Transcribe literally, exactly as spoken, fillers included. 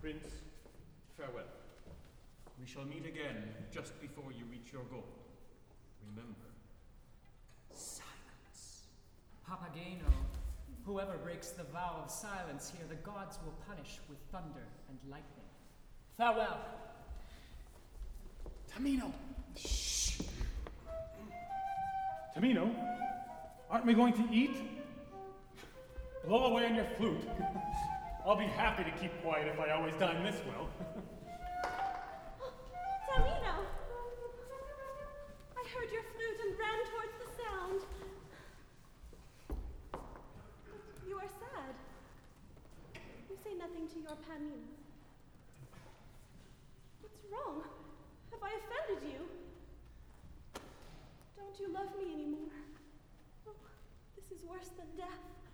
Prince, farewell. We shall meet again just before you reach your goal. Remember, silence. Papageno, whoever breaks the vow of silence here, the gods will punish with thunder and lightning. Farewell. Tamino! Shh! Tamino, aren't we going to eat? Blow away on your flute. I'll be happy to keep quiet if I always dine this well. Tamino! I heard your flute and ran towards the sound. But you are sad. You say nothing to your Pamina. What's wrong? Have I offended you? Don't you love me anymore? Oh, this is worse than death.